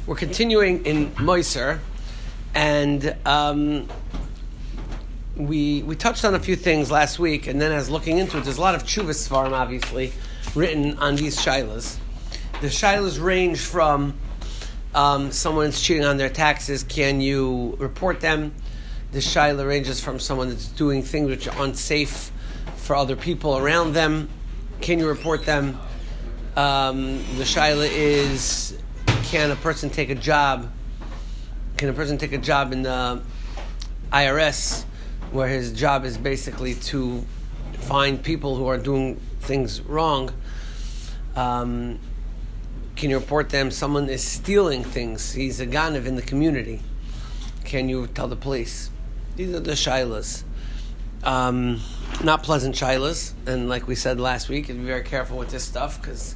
We're continuing in Moiser, and we touched on a few things last week, and then as looking into it, there's a lot of Tshuvas Svarim, obviously, written on these shilas. The shilas range from someone's cheating on their taxes, can you report them? The shilah ranges from someone that's doing things which are unsafe for other people around them. Can you report them? The shilah is, can a person take a job? Can a person take a job in the IRS where his job is basically to find people who are doing things wrong? Can you report them? Someone is stealing things. He's a ganav in the community. Can you tell the police? These are the shilas. Not pleasant shilas. And like we said last week, be very careful with this stuff because,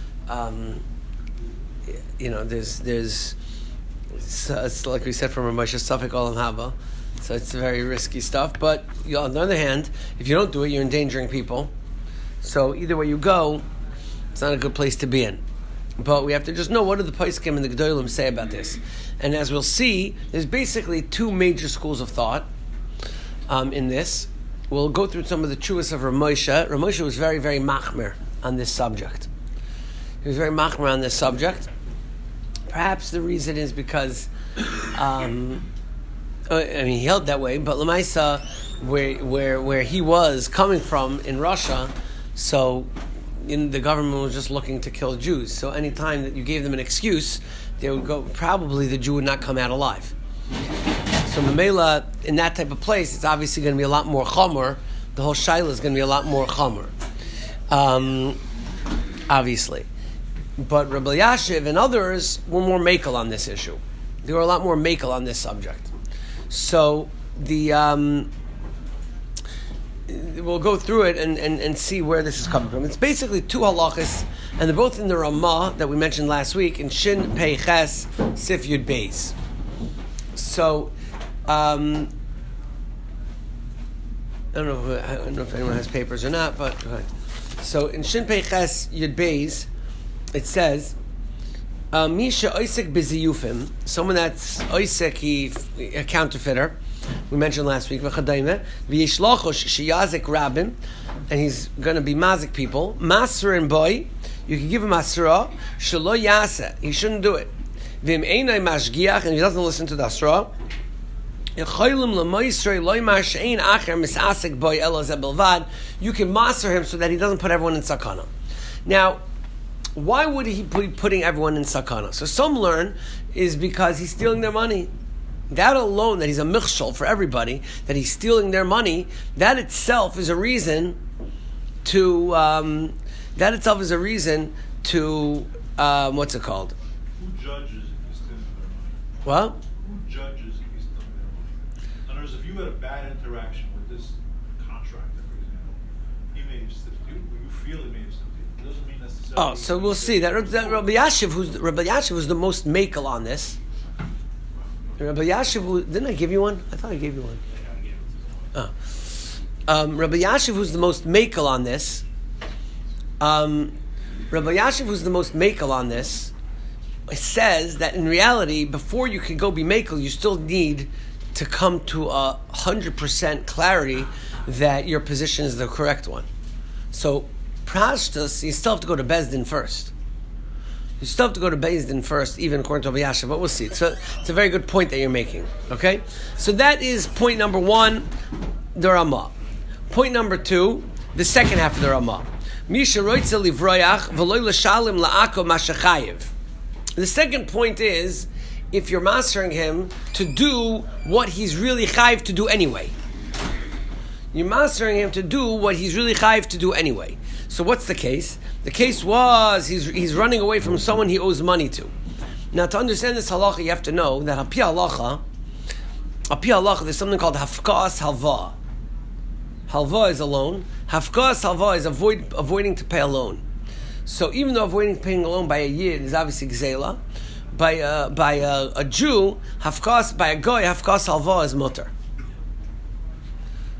there's it's like we said from Ramesh Safek Olam Haba. So it's very risky stuff. But on the other hand, if you don't do it, you're endangering people. So either way you go, it's not a good place to be in. But we have to just know what do the Poskim and the Gedolim say about this. And as we'll see, there's basically two major schools of thought in this. We'll go through some of the Tshuvas of Ramosha. Ramosha was very, very machmer on this subject. He was very machmer on this subject. Perhaps the reason is because, he held that way, but Lamaisa, where he was coming from in Russia, so the government was just looking to kill Jews. So any time that you gave them an excuse, they would go, probably the Jew would not come out alive. So Mamela, in that type of place, it's obviously going to be a lot more chomer. The whole shaila is going to be a lot more chomer. Obviously. But Rabbi Yashiv and others were more makel on this issue. They were a lot more makel on this subject. So we'll go through it and see where this is coming from. It's basically two halachas, and they're both in the Ramah that we mentioned last week in Shin Pei Ches Sif Yud Beis. So I don't know if anyone has papers or not, but so in Shin Pei Ches Yud Beis it says Misha Oisek B'ziyufim, someone that's Oisek, a counterfeiter. We mentioned last week, and he's going to be mazik people. Maser and boy, you can give him asra. Shelo yase, he shouldn't do it. V'im einay mashgiach, and he doesn't listen to the asra. You can maser him so that he doesn't put everyone in sakana. Now, why would he be putting everyone in sakana? So some learn is because he's stealing their money. That alone, that he's a michshol for everybody, that he's stealing their money, that itself is a reason to, what's it called? Who judges if he's stealing their money? What? Who judges if he's stealing their money? In other words, if you had a bad interaction with this contractor, for example, he may have stiffed you, or you feel he may have stiffed you. It doesn't mean necessarily... Oh, so we'll see. That Rabbi Yashiv, who's the most makel on this, Rabbi Yashiv, didn't I give you one? I thought I gave you one. Rabbi Yashiv, who's the most makel on this, says that in reality, before you can go be makel, you still need to come to 100% clarity that your position is the correct one. So, prashtas, you still have to go to Beis Din first. You still have to go to Beis Din first, even according to Rabbi Yashiv, but we'll see. So it's a very good point that you're making. Okay? So that is point number one, the Ramah. Point number two, the second half of the Ramah. The second point is, if you're mastering him to do what he's really chayiv to do anyway. You're mastering him to do what he's really chayiv to do anyway. So what's the case? The case was he's running away from someone he owes money to. Now to understand this halacha, you have to know that api halacha, there's something called hafkas halva. Halva is a loan. Hafkas halva is avoiding to pay a loan. So even though avoiding paying a loan by a yid is obviously gzela, by a Jew, by a goy, hafkas halva is mutter.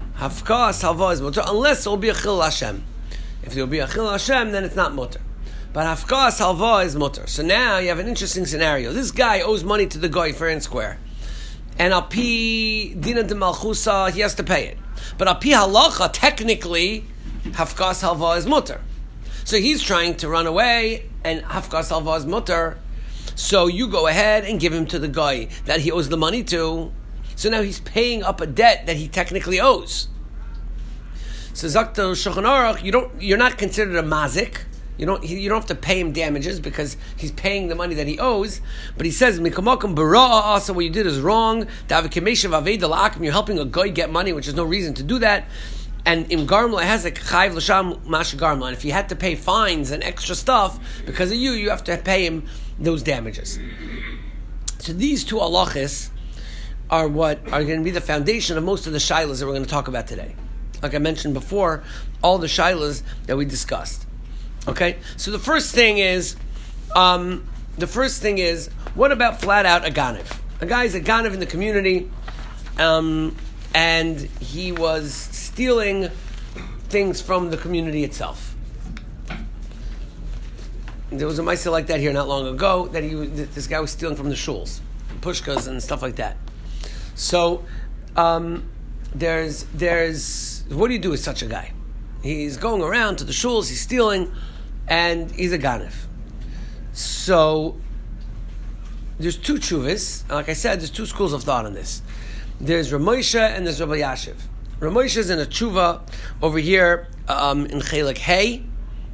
Hafkas halva is mutter, unless it will be a chil Hashem. If it will be a chil Hashem, then it's not mutter. But hafkas halva is mutter. So now you have an interesting scenario. This guy owes money to the guy fair and square. And al pi dina de malchusa, he has to pay it. But al pi halacha, technically, hafkas halva is mutter. So he's trying to run away, and hafkas halva is mutter. So you go ahead and give him to the guy that he owes the money to. So now he's paying up a debt that he technically owes. So Zakta Shulchan Aruch, you're not considered a mazik. You don't have to pay him damages because he's paying the money that he owes. But he says, Mikamakam Bara'a also what you did is wrong. You're helping a guy get money, which is no reason to do that. And im garmla has a chayv l'sham mash garmla. And if you had to pay fines and extra stuff because of you have to pay him those damages. So these two halachas are what are going to be the foundation of most of the shilas that we're going to talk about today. Like I mentioned before, all the shilas that we discussed. Okay, so the first thing is, what about flat out a ganav? A guy's a ganav in the community, and he was stealing things from the community itself. There was a ma'aseh like that here not long ago that this guy was stealing from the shuls, pushkas and stuff like that. So there's what do you do with such a guy? He's going around to the shuls, he's stealing. And he's a ganav. So there's two tshuvas. Like I said, there's two schools of thought on this. There's Ramosha and there's Rabbi Yashiv. Ramosha is in a tshuva over here in Chelik Hay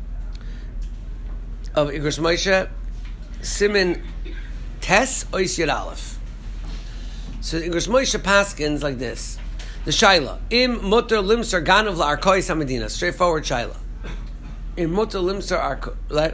of Igros Moshe, Simin Tes Ois Yud Aleph. So Igros Moshe paskins like this: the shaila im muter limser ganav la'arkois hamedina. Straightforward shaila. In mutter limser arko.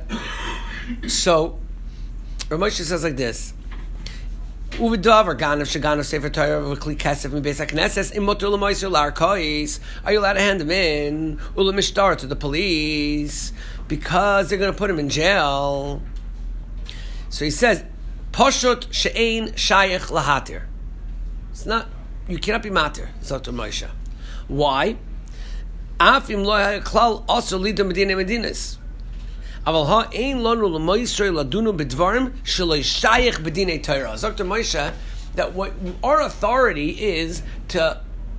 So Ramosha says like this: Uvidav ganav sheganav sefer Torah v'kli kesef mibeis hakneses im muter l'moiser la'arkois. Are you allowed to hand him in u'lemishtar to the police because they're going to put him in jail? So he says, Poshut she'ein shayich lahatir. It's not, you cannot be matir, Dr. Moshe. Why? Afim lo klal also lidam medina medinas. Aval ha ein lanu l'moisrei ladunu b'dvarim shelo shayich b'dinei Torah. Dr. Moshe, that what our authority is to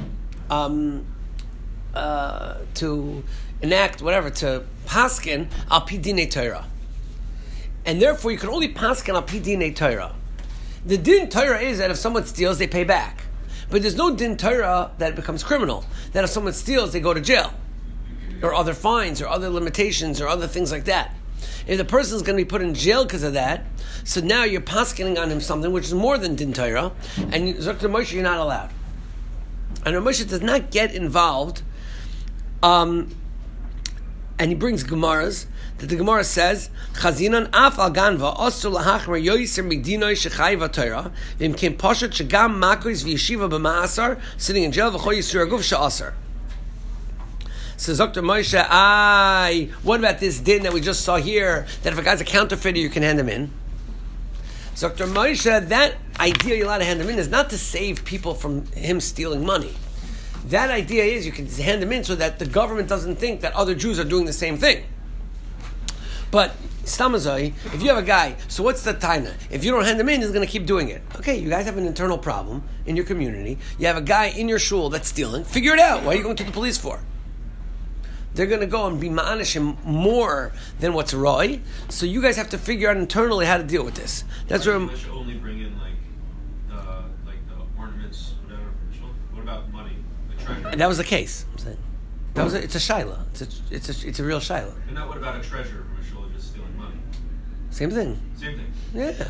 enact whatever, to paskin al pi dinei Torah. And therefore you can only paskin al pi dinei Torah. The din Torah is that if someone steals, they pay back. But there's no din Torah that it becomes criminal. That if someone steals, they go to jail. Or other fines, or other limitations, or other things like that. If the person's going to be put in jail because of that, so now you're paskening on him something which is more than din Torah, and Dr. Moshe, you're not allowed. And Moshe does not get involved, and he brings Gemaras, that the Gemara says, Chazinan af al ganva osu lahachmer yoyser midinoi shechayva Torah v'im kem poshet shegam makois v'yeshiva b'ma'asar sitting in jail v'choy yisur aguf she'asar. Says Dr. Moshe, what about this din that we just saw here, that if a guy's a counterfeiter, you can hand him in? So Dr. Moshe, that idea you're allowed to hand him in is not to save people from him stealing money. That idea is you can hand him in so that the government doesn't think that other Jews are doing the same thing. But Stamazoi, if you have a guy, so what's the taina? If you don't hand him in, he's going to keep doing it. Okay, you guys have an internal problem in your community. You have a guy in your shul that's stealing. Figure it out. What are you going to the police for? They're going to go and be ma'anishim more than what's roy. So you guys have to figure out internally how to deal with this. That's where. Should only bring in like the ornaments, whatever. What about money, the treasure? And that was the case. I'm saying. It's a shaila. It's a real shaila. And now, what about a treasure from a shul just stealing money? Same thing. Same thing. Yeah.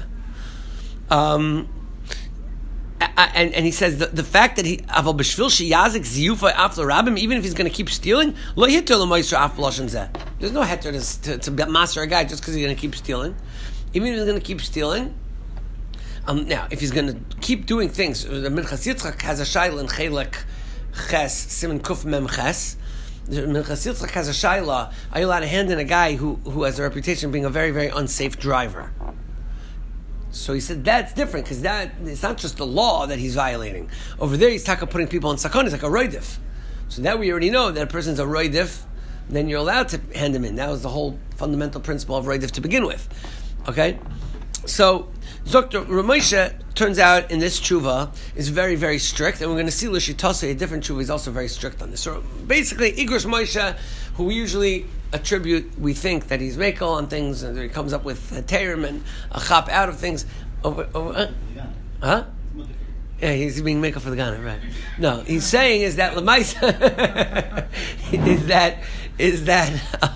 And he says the fact that he aval b'shvil sheyazik ziyufa after rabbim, even if he's going to keep stealing, lo hitter l'moisra af b'loshen zeh. There's no heter to master a guy just because he's going to keep stealing. Even if he's going to keep stealing. Now, if he's going to keep doing things, the Minchas Yitzchak has a shayla in Chelek Ches Siman Kuf Mem Ches. The Minchas Yitzchak has a shayla. Are you allowed to hand in a guy who has a reputation of being a very, very unsafe driver? So he said that's different because that it's not just the law that he's violating. Over there, he's talking putting people in sakon. It's like a roidif. So that we already know that a person's a roidif. Then you're allowed to hand him in. That was the whole fundamental principle of Reidiv to begin with. Okay? So, Dr. Ramosha turns out in this tshuva is very, very strict, and we're going to see Lishitase, a different tshuva, is also very strict on this. So basically, Igros Moshe, who we usually attribute, we think that he's Mekel on things, and he comes up with a Terim and a Chap out of things. Huh? Yeah, he's being Mekel for the Ghana, right? No, he's saying is that Lamaisa is that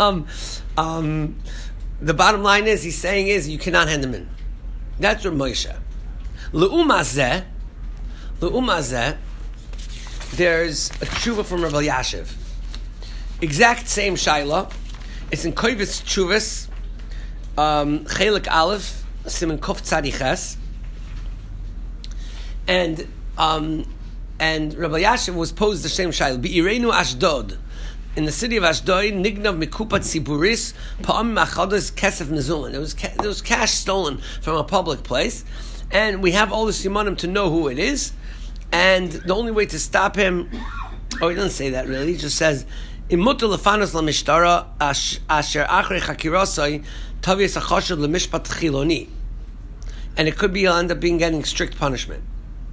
the bottom line is he's saying is you cannot hand them in. That's Rav Moshe. Le'umazeh, there's a tshuva from Rabbi Yashiv. Exact same shaila. It's in Koivitz Tshuvas, Chelik Aleph, Siman Kof Tzadiches. And Rabbi Yashiv was posed the same shaila. Be'irenu Ashdod. In the city of Ashdod, Nignav Mikupat Siburis, Pa'am Machadas Kesef Mezulin. There was cash stolen from a public place. And we have all the simanim to know who it is. And the only way to stop him, he doesn't say that really, he just says, Imutu lefanos l'mishtara asher achrei chakirosai tavias achashad l'mishpat chiloni. And it could be he'll end up getting strict punishment.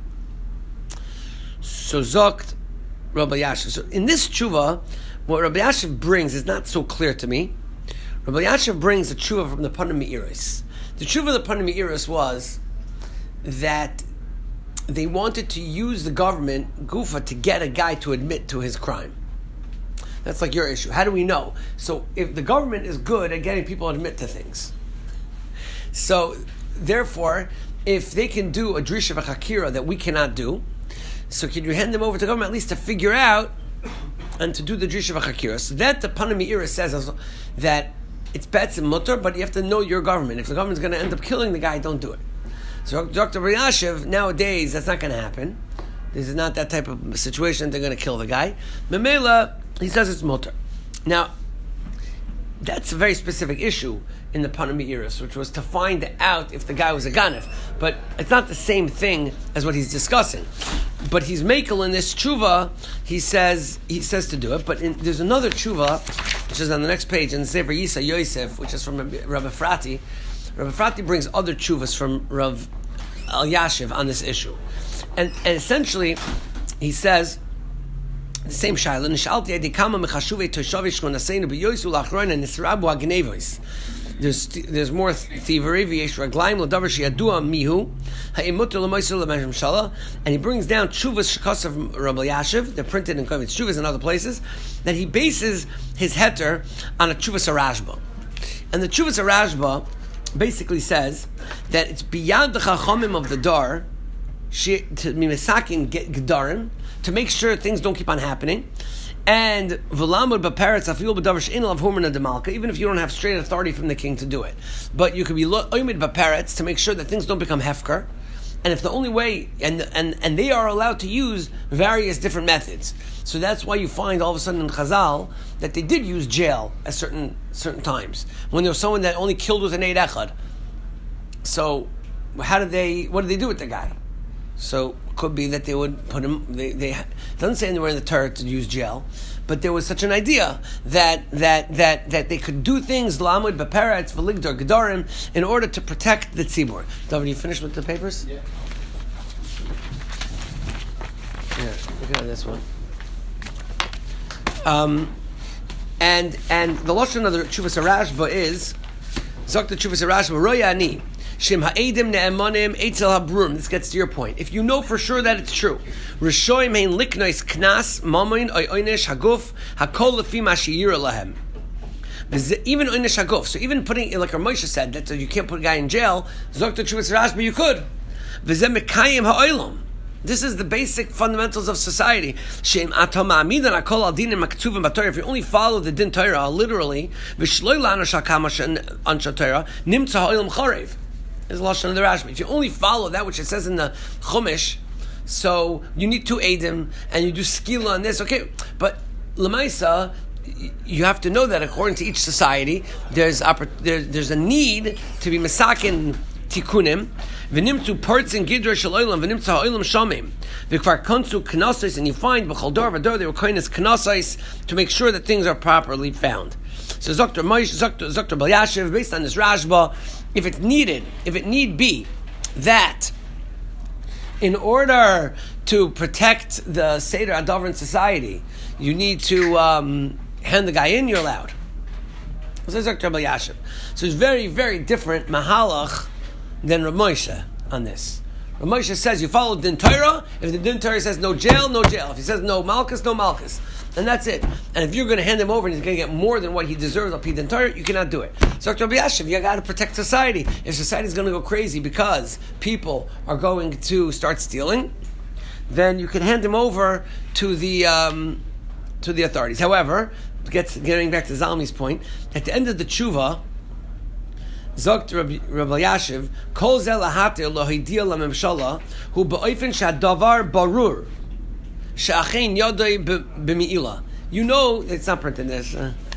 So zokt Rabbi Yashiv. So in this tshuva, what Rabbi Yashiv brings is not so clear to me. Rabbi Yashiv brings a tshuva from the Panim Me'iros. The tshuva of the Panim Me'iros was that they wanted to use the government, Gufa, to get a guy to admit to his crime. That's like your issue. How do we know? So if the government is good at getting people to admit to things, so therefore, if they can do a drisha v'chakira that we cannot do, so can you hand them over to the government at least to figure out and to do the drisha v'chakira? So that the Panim Me'iros says that it's bets and mutter, but you have to know your government. If the government's going to end up killing the guy, don't do it. So Dr. Yashiv, nowadays, that's not going to happen. This is not that type of situation. They're going to kill the guy. Memela, he says it's mutter. Now, that's a very specific issue in the Panim Me'iros, which was to find out if the guy was a ganef. But it's not the same thing as what he's discussing. But he's makel in this tshuva. He says to do it. But there's another tshuva, which is on the next page in Sefer Yisa Yosef, which is from Rabbi Frati. Rabbi Frati brings other tshuvas from Rav Yashiv on this issue. And essentially, he says, the same shaila, there's more thievery, and he brings down tshuvas shekos of Rabbi Yashiv, they're printed in Kovetz Tshuvas and other places, that he bases his heter on a tshuvas Rashba. And the tshuvas Rashba basically says that it's beyond the chachamim of the dar to be mesakin gedarim to make sure things don't keep on happening, and v'lamud b'peretz afil b'davar she'en alav humana demalka, even if you don't have straight authority from the king to do it, but you could be oimid b'peretz to make sure that things don't become hefker. And if the only way, and they are allowed to use various different methods. So that's why you find all of a sudden in Chazal that they did use jail at certain times. When there was someone that only killed with an Eid Echad. So what did they do with the guy? So it could be that they would put him, it doesn't say anywhere in the Torah to use jail, but there was such an idea that they could do things, Lamud, Beperetz, Veligdor, Gedarim, in order to protect the Tzibur. David, you finished with the papers? Yeah. Yeah, look at this one. And the lashon of the Tshuvas Rashba is Zok the Tshuvas Rashba Roya Ani Shem Ha'edim Ne'emanim Eitzel Habrum. This gets to your point. If you know for sure that it's true, Rishoim Hein Liknois Knas Mamoin Oy Oynesh Haguf Hakol Lefi Mashiyira Lahem. Even Oynesh Haguf. So even putting, like our Moshe said, that you can't put a guy in jail. Zok the Tshuvas Rashba, you could. V'zeh Mekayim Ha'olam. This is the basic fundamentals of society. If you only follow the din Torah literally, is the lashon of the Rashba. If you only follow that which it says in the Chumash, so you need two edim and you do skila on this. Okay, but lemaisa, you have to know that according to each society, there's a need to be masakin tikunim. V'nimtzu parts in gidra shel olam, v'nimtzu ha'olam shamim. V'kvar konsu k'nasos, and you find b'chol dor v'dor they were koines k'nasos to make sure that things are properly found. So Dr. Moshe, Dr. Balyashiv, based on this Rashba, if it need be that in order to protect the Seder Adavar in society, you need to hand the guy in, you're allowed. So Dr. Balyashiv. So it's very, very different mahalach than Rav Moshe on this. Rav Moshe says you follow Din Torah. If the Din Torah says no jail, no jail. If he says no malchus, no malchus. And that's it. And if you're going to hand him over and he's going to get more than what he deserves on Din Torah, you cannot do it. So Dr. Balyashiv, you got to protect society. If society is going to go crazy because people are going to start stealing, then you can hand him over to the authorities. However, getting back to Zalmi's point, at the end of the tshuva, Zogt Rabbi Yashiv, Kol Zel Lahatir Lo Hidia LaMemshala, Hu Ba'ofen Shadavar Barur, She'achein Yodai B'Mi'ila. You know, it's not printed this.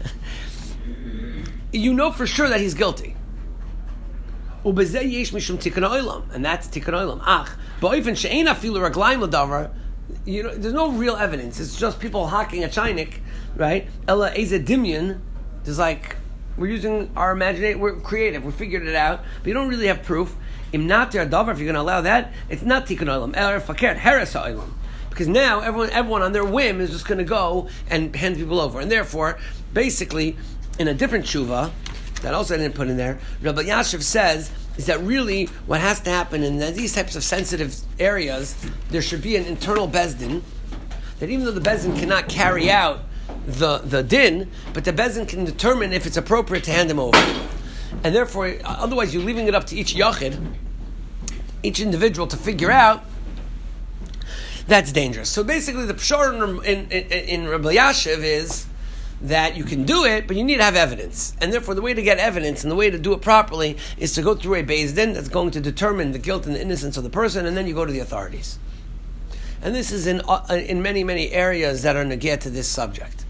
You know for sure that he's guilty. Ubezeh Yesh Mishum Tikkun Olam, and that's Tikkun Olam. Ach, Ba'ofen She'ein Afilu Raglaim L'Davar. You know, there's no real evidence. It's just people hacking a chinik, right? Ella Eze Dimyon. There's like, we're using our imagination, we're creative, we figured it out, but you don't really have proof. Im not der davar, if you're going to allow that, it's not tikkun olam, er fakert heres ha'olam. Because now everyone on their whim is just going to go and hand people over. And therefore, basically, in a different tshuva, that also I didn't put in there, Rabbi Yashiv says, is that really what has to happen in these types of sensitive areas, there should be an internal bezdin, that even though the bezdin cannot carry out the din, but the bezdin can determine if it's appropriate to hand him over. And therefore, otherwise you're leaving it up to each yachid, each individual to figure out. That's dangerous. So basically the pshar in Rabbi Yashiv is that you can do it, but you need to have evidence. And therefore the way to get evidence and the way to do it properly is to go through a beis din that's going to determine the guilt and the innocence of the person, and then you go to the authorities. And this is in many, many areas that are negate to this subject.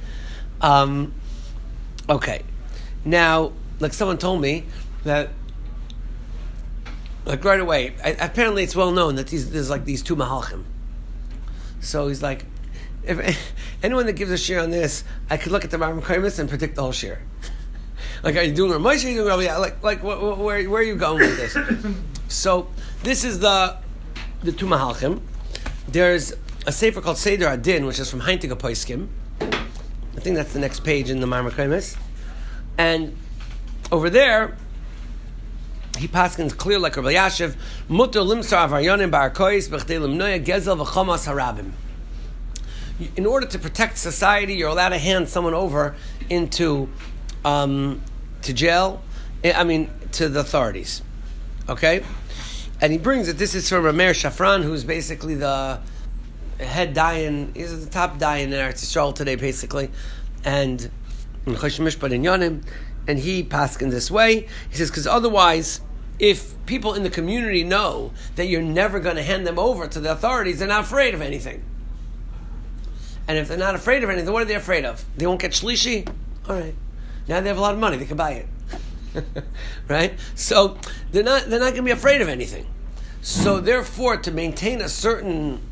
Okay. Now, like someone told me that, like right away, apparently it's well known that there's like these two mahalchim. So he's like, if anyone that gives a shir on this, I could look at the Marmar Kaimis and predict the whole shir. Like, are you doing Rav Moshe? Are you doing Rabbi? Like, where are you going with this? So this is the two mahalchim. There's a sefer called Seder Adin, which is from Heintige Poiskim. I think that's the next page in the Marmar Kaimis. And over there, he paskins clear like Rabbi Yashiv, Mutter limsar avaryonim ba'arkois b'chdei limnoya gezel v'chomas harabim. In order to protect society, you're allowed to hand someone over into to jail. To the authorities. Okay, and he brings it. This is from Rameir Shafran, who's basically the head dayan. He's the top dayan in Eretz Yisrael today, basically, and in Choshen Mishpat in Yonim. And he paskins this way. He says, because otherwise, if people in the community know that you're never going to hand them over to the authorities, they're not afraid of anything. And if they're not afraid of anything, what are they afraid of? They won't get shlishi? All right. Now they have a lot of money. They can buy it. Right? So they're not going to be afraid of anything. So therefore, to maintain a certain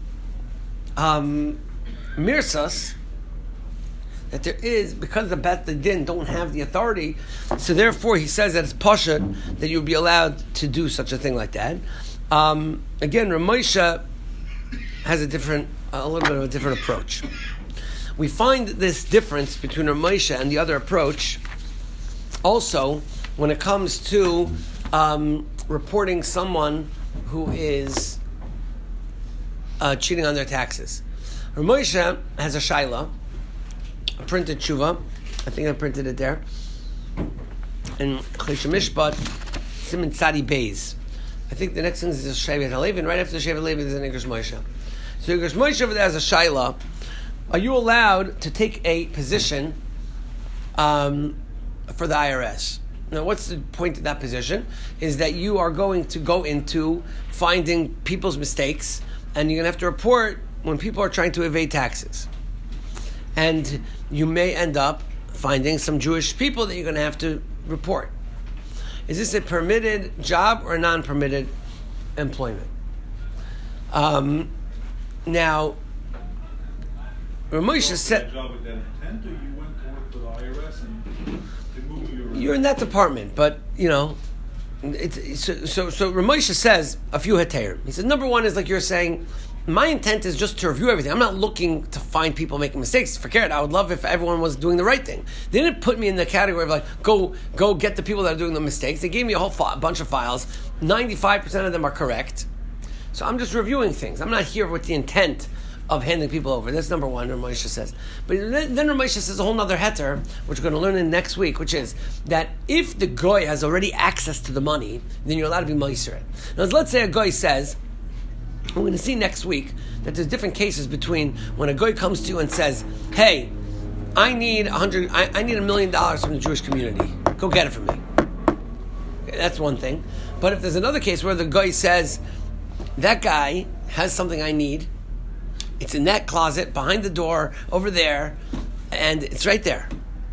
mirsas, that there is, because the Bet Din don't have the authority, so therefore he says that it's pashut that you'll be allowed to do such a thing like that. Again, Rav Moshe has a little bit of a different approach. We find this difference between Rav Moshe and the other approach also when it comes to reporting someone who is cheating on their taxes. Rav Moshe has a shaila, a printed tshuva. I think I printed it there. In Choshen Mishpat, Siman Tzadi Beis. I think the next thing is the Shevet HaLevi, and right after the Shevet HaLevi is the Igros Moshe. So Igros Moshe over there has a shaila. Are you allowed to take a position for the IRS? Now, what's the point of that position? Is that you are going to go into finding people's mistakes, and you're going to have to report when people are trying to evade taxes. And you may end up finding some Jewish people that you're going to have to report. Is this a permitted job or a non-permitted employment? Now, Rav Moshe said... job with that intent, or you went to work for the IRS and They move you around. You're in that department, but so Ramosha says a few heterim. He says number one is like you're saying. My intent is just to review everything. I'm not looking to find people making mistakes. Forget it. I would love if everyone was doing the right thing. They didn't put me in the category of like, go get the people that are doing the mistakes. They gave me a whole bunch of files. 95% of them are correct. So I'm just reviewing things. I'm not here with the intent of handing people over. That's number one, Ramosha says. But then Ramosha says a whole other heter, which we're going to learn in next week, which is that if the goy has already access to the money, then you're allowed to be meiser it. Now, let's say a goy says, we're going to see next week that there's different cases between when a goy comes to you and says, hey, I need $1 million from the Jewish community. Go get it from me. Okay, that's one thing. But if there's another case where the goy says, that guy has something I need, it's in that closet, behind the door, over there, and it's right there.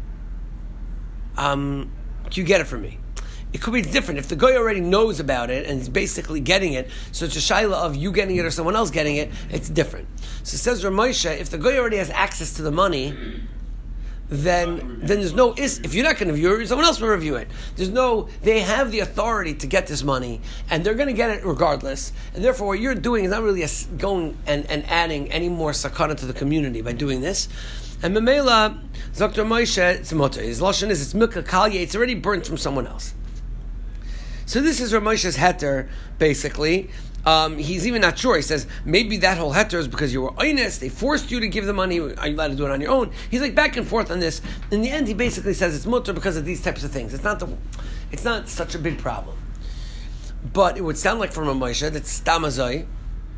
Can you get it from me? It could be different. If the guy already knows about it and he's basically getting it, so it's a shaila of you getting it or someone else getting it, it's different. So it says Ramosha, if the guy already has access to the money, then there's no if you're not going to review it, someone else will review it. They have the authority to get this money, and they're going to get it regardless. And therefore, what you're doing is not really going and adding any more sakana to the community by doing this. And Memela, Dr. Moshe, it's motor. His lashon is it's milka kalye. It's already burnt from someone else. So this is Ramosha's heter, basically. He's even not sure. He says, maybe that whole heter is because you were honest, they forced you to give the money, are you allowed to do it on your own? He's like back and forth on this. In the end, he basically says it's mutter because of these types of things. It's not such a big problem. But it would sound like from Ramosha that stamazoi,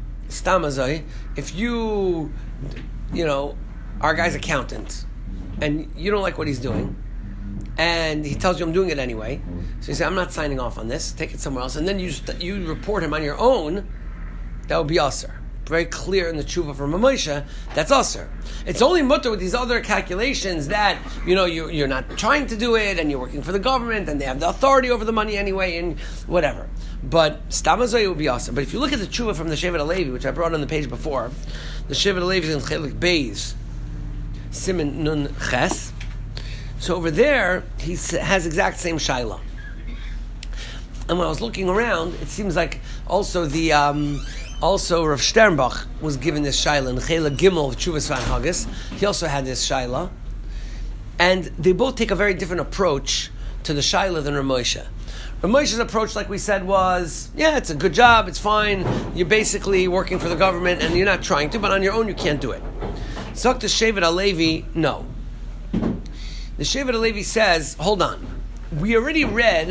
if you are a guy's accountant, and you don't like what he's doing, and he tells you I'm doing it anyway. So you say, I'm not signing off on this, take it somewhere else. And then you report him on your own, that would be usher. Very clear in the tshuva from Ramosha, that's usher. It's only mutter with these other calculations that, you're not trying to do it, and you're working for the government, and they have the authority over the money anyway, and whatever. But stamazoi would be usher. But if you look at the tshuva from the Shevet HaLevi, which I brought on the page before, the Shevet HaLevi is in Chelik Beis, Siman Nun Ches. So over there, he has exact same shaila. And when I was looking around, it seems like also Rav Sternbach was given this shaila in Chela Gimel of Tshuvas Van Haggis. He also had this shaila. And they both take a very different approach to the shaila than Ramosha. Ramosha's approach, like we said, was, it's a good job, it's fine, you're basically working for the government and you're not trying to, but on your own you can't do it. Zok to Shevet HaLevi, no. The Shevet HaLevi says, hold on. We already read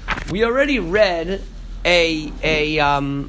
a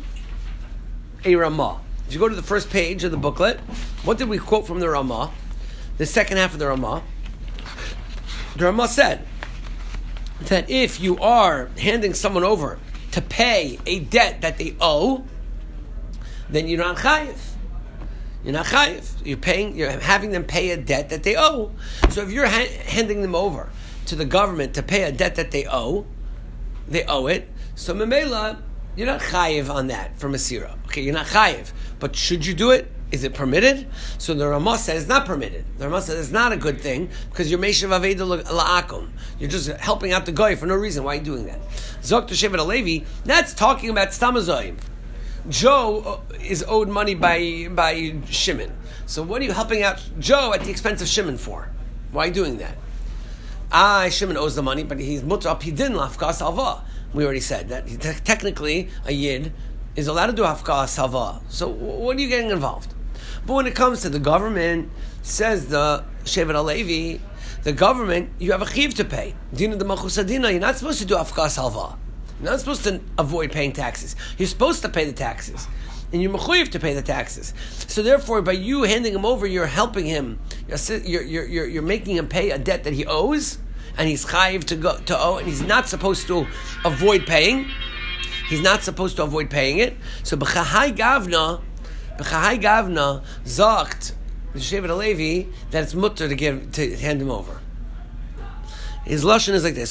Ramah. If you go to the first page of the booklet, what did we quote from the Ramah? The second half of the Ramah. The Ramah said that if you are handing someone over to pay a debt that they owe, then you're not chayiv. You're not chayiv. You're having them pay a debt that they owe. So if you're handing them over to the government to pay a debt that they owe it. So memela, you're not chayiv on that for Masira. Okay, you're not chayiv. But should you do it? Is it permitted? So the Ramah says it's not permitted. The Ramah says it's not a good thing because you're meishav aveda la'akum. You're just helping out the guy for no reason. Why are you doing that? Zok to Shevet HaLevi, that's talking about stamazayim. Joe is owed money by Shimon. So what are you helping out Joe at the expense of Shimon for? Why are you doing that? Shimon owes the money, but he's mutar pidin lafkas halva. We already said that technically a yid is allowed to do hafkas halva. So what are you getting involved? But when it comes to the government, says the Shevet HaLevi, the government, you have a chiv to pay. Dina de machusadina, you're not supposed to do hafkas halva. You're not supposed to avoid paying taxes. You're supposed to pay the taxes. And you're mechuyev to pay the taxes. So therefore, by you handing him over, you're helping him. You're making him pay a debt that he owes, and he's chayiv to owe, and he's not supposed to avoid paying. He's not supposed to avoid paying it. So b'chahai gavna, zokt, the Shevet HaLevi, that it's mutter to hand him over. His lashon is like this.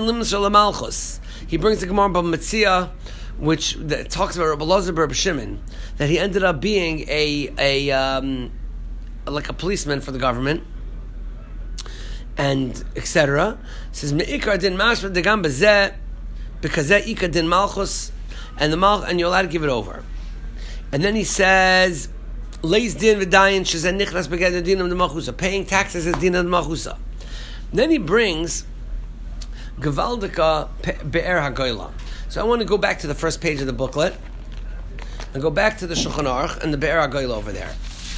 He brings the Gemara Bava Metzia, which talks about Rabbi Elazar Bar Shimon, that he ended up being a policeman for the government, and etc. Says me'ikar din mashma degam bezeh because that ikar din malchus and you're allowed to give it over. And then he says leis din v'dayin shezen nichnas beged dinam d'malchusa, paying taxes as dinam d'malchusa. Then he brings Gevaldika Be'er HaGoyla. So I want to go back to the first page of the booklet and go back to the Shulchan Aruch and the Be'er HaGoyla over there.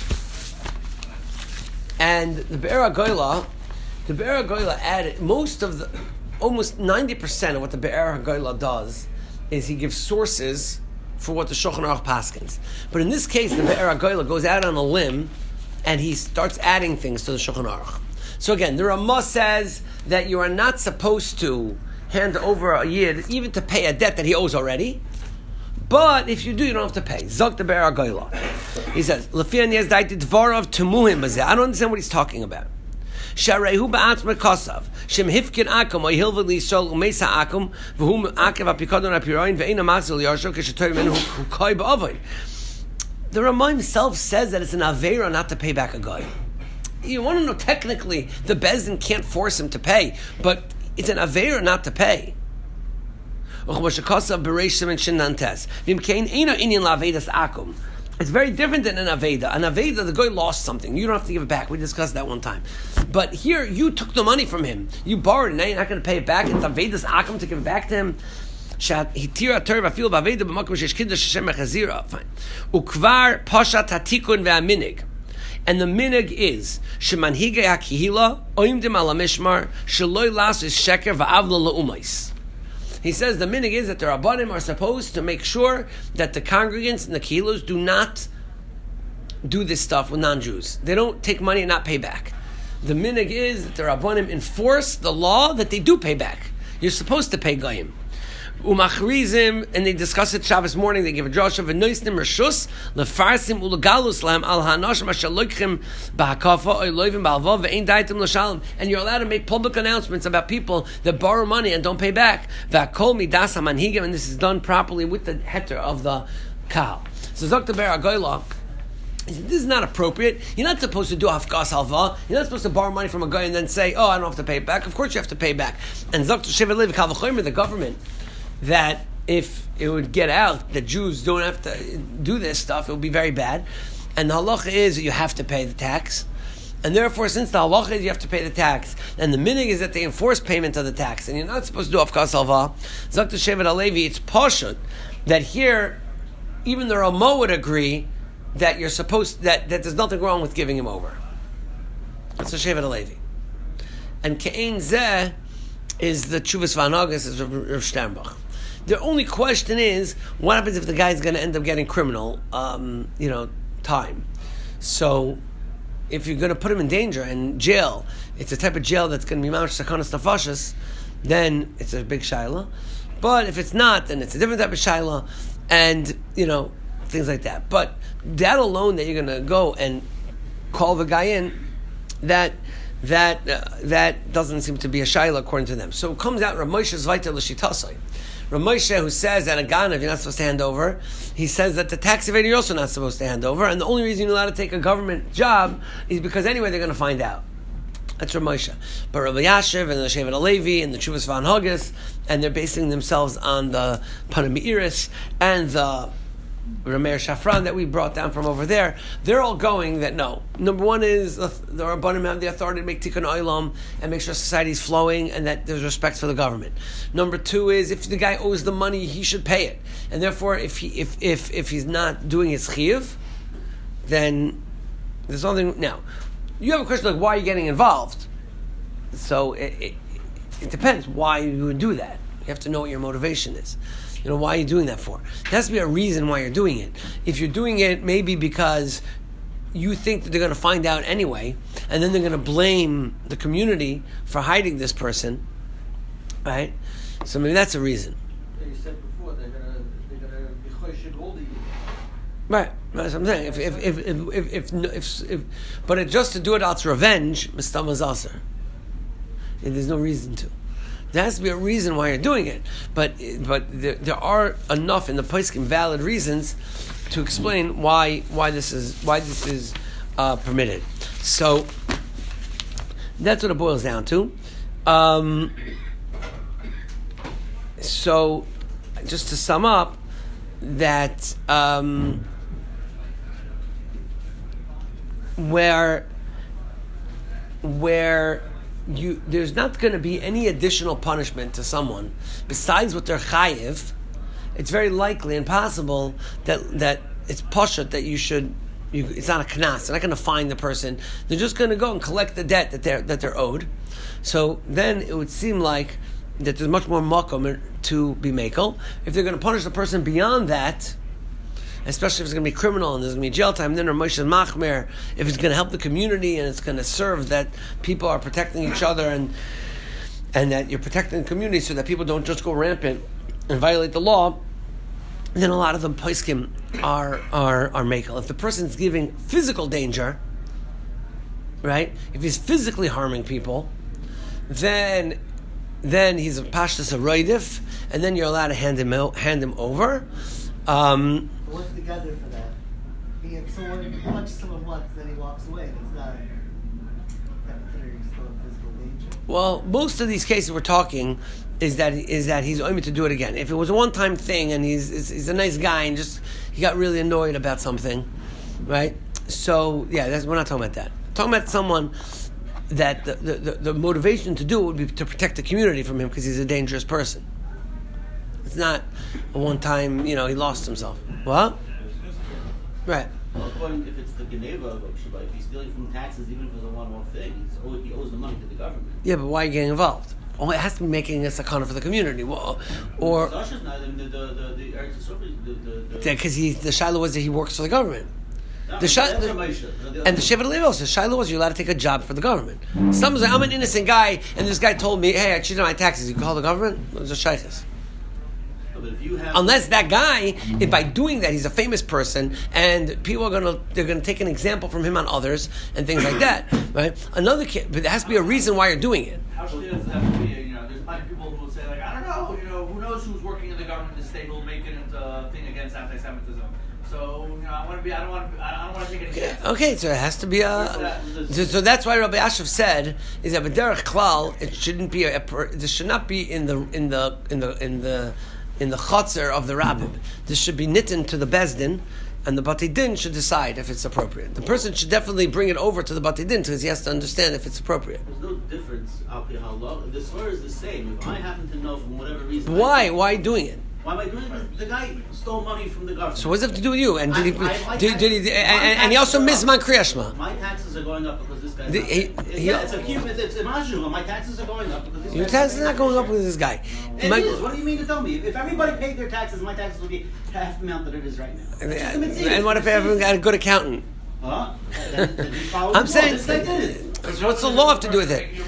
And the Be'er HaGoyla added almost 90% of what the Be'er HaGoyla does is he gives sources for what the Shulchan Aruch paskins. But in this case, the Be'er HaGoyla goes out on a limb and he starts adding things to the Shulchan Aruch. So again, the Ramah says that you are not supposed to hand over a yid even to pay a debt that he owes already. But if you do, you don't have to pay. Zok the Be'er HaGoyla. He says, Lefian yes daiti dvarav temuhim bazeh. I don't understand what he's talking about. Sharehu ba'atzma kasav. Shem hifkin akum o hilva li'sol u'mesa akum v'hum akev apikadon apiroin ve'ena matzil yarsho k'shetoy men hu koi ba'avoy. The Ramah himself says that it's an aveira not to pay back a guy. You want to know technically the Bezdin can't force him to pay, but it's an aveira not to pay. It's very different than an aveda. An aveda, the guy lost something. You don't have to give it back. We discussed that one time. But here, you took the money from him. You borrowed it. Now you're not going to pay it back. It's avedas akum to give it back to him. Fine. Ukvar pashat hatikun ve'aminig. And the minig is shemanhige hakihila oimdim ala mishmar sheloi lasus sheker va'avla la'umais. He says the minig is that the rabbanim are supposed to make sure that the congregants and the kilos do not do this stuff with non-Jews. They don't take money and not pay back. The minig is that the rabbanim enforce the law that they do pay back. You're supposed to pay goyim. Umachrizim, and they discuss it Shabbos morning. They give a drasha of noisnim reshus lefarsim ulegalus lam al hanoshim asher loichim ba'hakafa or loivim ba'alvav ve'ein daitim l'shalom. And you're allowed to make public announcements about people that borrow money and don't pay back. Va'kol midas hamanhigim, and this is done properly with the heter of the kahal. So Dr. Be'er HaGoyla, this is not appropriate. You're not supposed to do hafkas halva. You're not supposed to borrow money from a guy and then say, "Oh, I don't have to pay it back." Of course, you have to pay back. And Dr. Sheva Levi Kal V'chomer, the government, that if it would get out that Jews don't have to do this stuff, it would be very bad. And the halacha is that you have to pay the tax. And therefore, since the halacha is you have to pay the tax, and the minig is that they enforce payment of the tax, and you're not supposed to do afkas halva, Zakta Shevet Alevi, it's pashut that here, even the Ramah would agree that you're supposed that there's nothing wrong with giving him over. That's the Shevet Alevi. And Ke'ein Zeh is the Tshuvas V'Hanagas is Rav Sternbach. The only question is, what happens if the guy's going to end up getting criminal, time? So, if you're going to put him in danger and jail, it's a type of jail that's going to be mamash sakanas nafashis, then it's a big shaila. But if it's not, then it's a different type of shaila, and things like that. But that alone, that you're going to go and call the guy in, that doesn't seem to be a shaila according to them. So it comes out Rav Moshe Zvaita l'shitasai. Rav Moshe, who says that a ganav you're not supposed to hand over, he says that the tax evader you're also not supposed to hand over, and the only reason you're allowed to take a government job is because anyway they're going to find out. That's Rav Moshe. But Rabbi Yashiv and the Shevet Alevi and the Tshuvas V'Hanagas, and they're basing themselves on the Panamiris and the Rameir Shafran that we brought down from over there. They're all going that no. Number one is the Rabbanim have the authority to make tikkun olam and make sure society is flowing and that there's respect for the government. Number two is if the guy owes the money, he should pay it, and therefore if he's not doing his chiyuv, then there's nothing. Now, you have a question like why are you getting involved? So it depends why you would do that. You have to know what your motivation is. Why are you doing that for? There has to be a reason why you're doing it. If you're doing it maybe because you think that they're going to find out anyway, and then they're going to blame the community for hiding this person, right? So maybe that's a reason. You said before they're going to be choshik all the years. Right, that's what I'm saying. If but just to do it out of revenge, mistam aser. There's no reason to. There has to be a reason why you're doing it, but there are enough in the poskim valid reasons to explain why this is permitted. So That's what it boils down to. So, just to sum up, that where there's not going to be any additional punishment to someone besides what they're chayiv, it's very likely and possible that it's pashut that it's not a knas. They're not going to fine the person. They're just going to go and collect the debt that they're owed. So then it would seem like that there's much more makom to be makel. If they're going to punish the person beyond that, especially if it's going to be criminal and there's going to be jail time, then Ramesh Machmer, if it's going to help the community and it's going to serve that people are protecting each other and that you're protecting the community so that people don't just go rampant and violate the law, then a lot of them poskim are makel. If the person's giving physical danger, right? If he's physically harming people, then he's a pashtus a roidif, and then you're allowed to hand him over. What's the gather for that? If someone punches someone once, then he walks away. It's not considered still a physical danger. Well, most of these cases we're talking is that he's only to do it again. If it was a one-time thing and he's a nice guy and just he got really annoyed about something, right? So yeah, we're not talking about that. We're talking about someone that the motivation to do it would be to protect the community from him because he's a dangerous person. It's not a one-time, he lost himself. What? Right. Well, according if it's the Geneva, if he's stealing from taxes, even if it's a one-off thing, he owes the money to the government. Yeah, but why are you getting involved? Oh, it has to be making a sakana for the community. Well, or Sasha's not the because the shiloh was that he works for the government. No, The Shevet Levi says shiloh was you're allowed to take a job for the government. Someone's like, I'm an innocent guy, and this guy told me, hey, I cheated on my taxes. You call the government? It was a shaykhis. Unless that guy, if by doing that, he's a famous person, and people are they're gonna take an example from him on others and things like that, right? But there has to be a reason why you're doing it. How should it have to be? There's plenty of people who will say, like, I don't know, who knows who's working in the government, the state will make it into a thing against anti-Semitism. So, I don't want to take any chance. Okay, so it has to be so that's why Rabbi Ashraf said is that b'derech klal it shouldn't be this should not be in the chotzer of the rabbib. This should be nitten to the bezdin, and the Batei Din should decide if it's appropriate. The person should definitely bring it over to the Batei Din because he has to understand if it's appropriate. There's no difference out there how long. The swear is the same. If I happen to know from whatever reason. Why? Why are you doing it? Why am I doing it? The guy stole money from the government. So what does it have to do with you? And did he? And he also missed Man Kriyashma. My taxes are going up because this guy. It's a mashul. My taxes are going up because this guy. Your taxes are not going up with this guy. It is. What do you mean to tell me? If everybody paid their taxes, my taxes would be half the amount that it is right now. And what if everyone got a good accountant? Huh? I'm saying. What's the law have to do with it?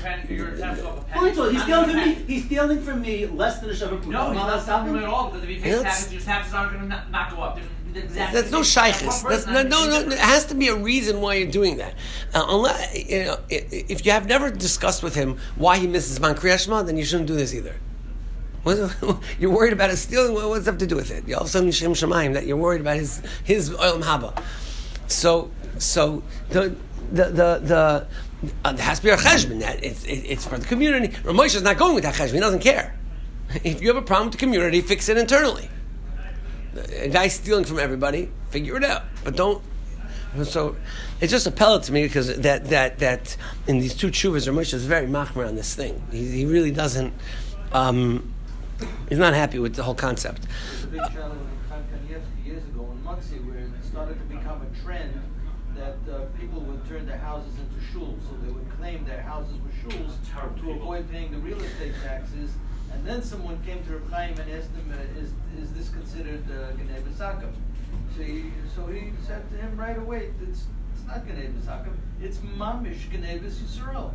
He's stealing from me less than a shevet. No, he's not stopping him at all because if he pays taxes, your taxes aren't going to not go up. That's no shaykhis. No. It has to be a reason why you're doing that. Unless if you have never discussed with him why he misses Man Kriyashma, then you shouldn't do this either. You're worried about his stealing. What does that have to do with it? All of a sudden, Shem Shemaim, that you're worried about his olam haba. So there has to be a cheshbon that it's for the community. Ramesh is not going with that cheshbon. He doesn't care. If you have a problem with the community, fix it internally. A guy stealing from everybody, figure it out. But don't. So it's just a pellet to me because that in these two tshuvas, Ramesh is very machmer on this thing. He really doesn't. He's not happy with the whole concept. There's a big challenge years ago in Monsey where it started to become a trend that people would turn their houses into shuls. So they would claim their houses were shuls to avoid paying the real estate taxes. And then someone came to Reb Chaim and asked him, is this considered Gnei B'Sakim? So he said to him right away, it's not Gnei B'Sakim, it's Mamish Gnei B'Yisrael.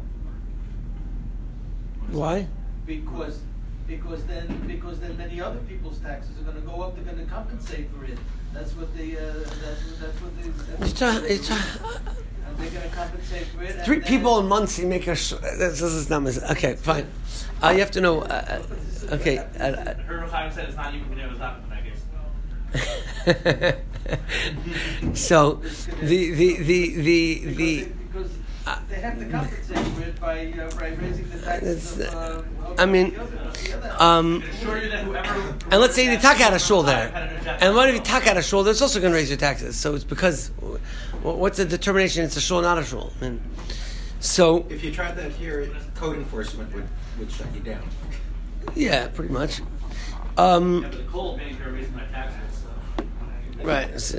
Why? Because then many other people's taxes are going to go up. They're going to compensate for it. That's what they. And they're going to compensate for it. Three people in Monsey make a. This is not. Okay, fine. You have to know. Okay. Her Chaim said it's not even going to happen in that case. So the because they have to compensate for it by raising the taxes of I mean, the other. and let's say you talk out a shul there, and what if you talk out a shul? That's also going to raise your taxes. So it's because what's the determination? It's a shul, not a shul. And so If you tried that here, code enforcement would shut you down. yeah, pretty much. Yeah, but the coal paying for raising my taxes. So. Right. So,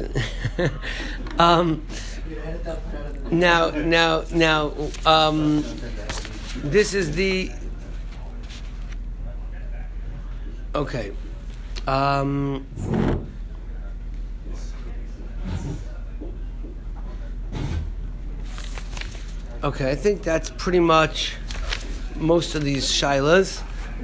You edit that part out of the now, this is the okay. Okay, I think that's pretty much most of these shilas.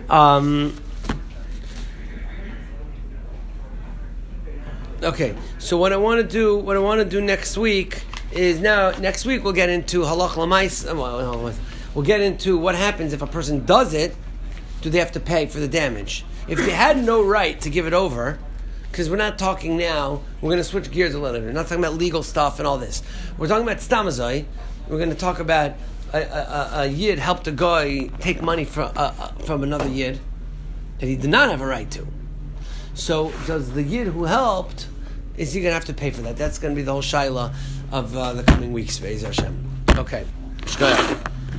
Okay, so what I want to do next week is next week we'll get into halach l'mais. We'll get into what happens if a person does it. Do they have to pay for the damage? If they had no right to give it over, because we're not talking now, we're going to switch gears a little bit. We're not talking about legal stuff and all this. We're talking about stamazai. We're going to talk about a yid helped a guy take money from another yid that he did not have a right to. So does the yid who helped, is he going to have to pay for that? That's going to be the whole shaila of the coming weeks, Be'ez Hashem. Okay. Shkoyach.